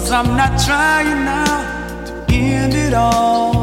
I'm not trying now to end it all.